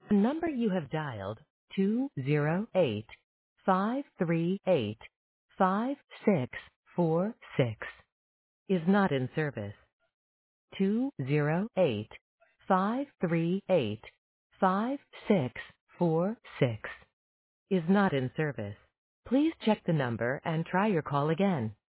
The number you have dialed, 208-538-5646, is not in service. 208-538-5646 is not in service. Please check the number and try your call again.